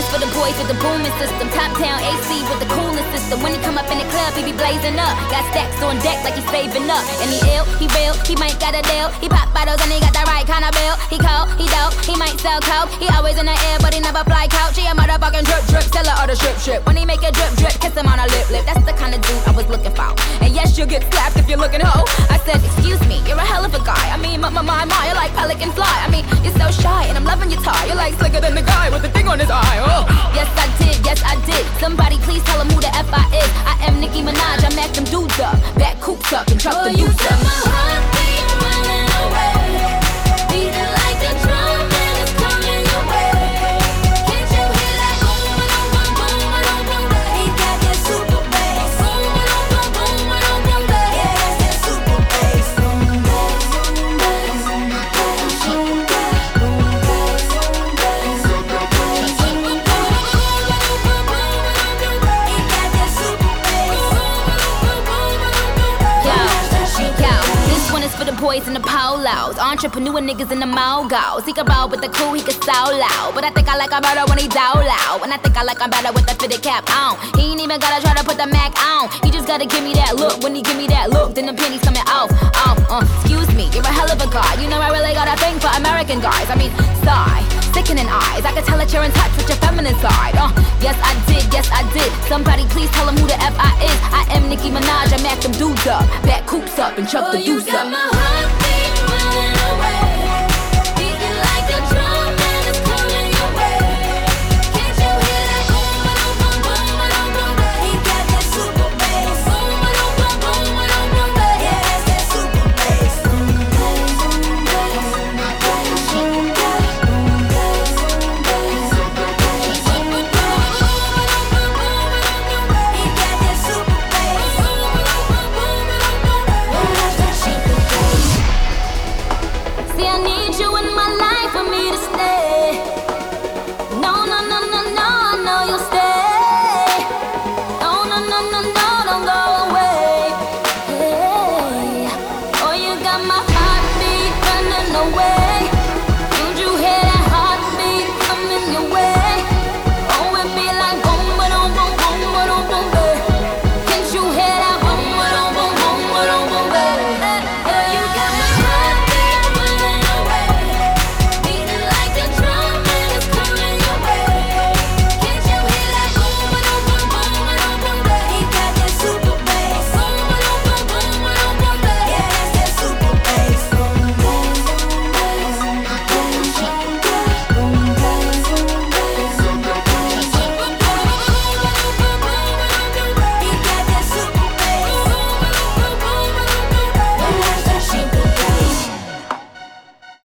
for the boys with the booming system. Top down AC with the coolest system. When he come up in the club, he be blazing up. Got stacks on deck like he's saving up. And he ill, he real, he might got a deal. He pop bottles and he got the right kind of bill. He cold, he dope, he might sell coke. He always in the air, but he never fly couch. He a motherfucking drip drip, seller of the strip. When he make a drip drip, kiss him on a lip. That's the kind of dude I was looking for. And yes, you'll get slapped if you're looking hoe. I said, excuse me, you're a hell of a guy. I mean, my, you're like pelican fly. I mean, you're so shy, and I'm loving your tie. You're like slicker than the guy with the thing on his eye. Oh. Yes, I did. Somebody please tell him who the F I is. I am Nicki Minaj, I mack them dudes up. Back coops up and truck the youth up. My heart keep running away, beating like a drum and it's coming your way. Can't you hear that boom, boom, boom, boom, boom, boom? He got that super bass. Boom, boom, boom, boom, boom, boom, boom. Yeah, that's that super bass. Boom, bass, boom, bass, boom, bass, boom, bass, boom, bass, boom, bass, boom, bass. Boom, boom, boom, boom, boom, boom, boom. He got that super bass. Boom, boom, boom, boom, boom, boom. Yo, this one is for the boys in the polos. Entrepreneur niggas in the mogos. He can roll with the crew, he can so loud. But I think I like him better when he down loud. And I think I like him better with the fitted cap on. He ain't even gotta try to put the Mac on. He just gotta give me that look. When he give me that look, then the pennies coming off. Excuse me, you're a hell of a guy. You know I really got a thing for American guys. I mean, sigh, sickening eyes. I can tell that you're in touch with your feminine side. Yes I did. Somebody please tell him who the F I is. I am Nicki Minaj, I mack them dudes up. Back coops up and chuck the You deuce got up. my heart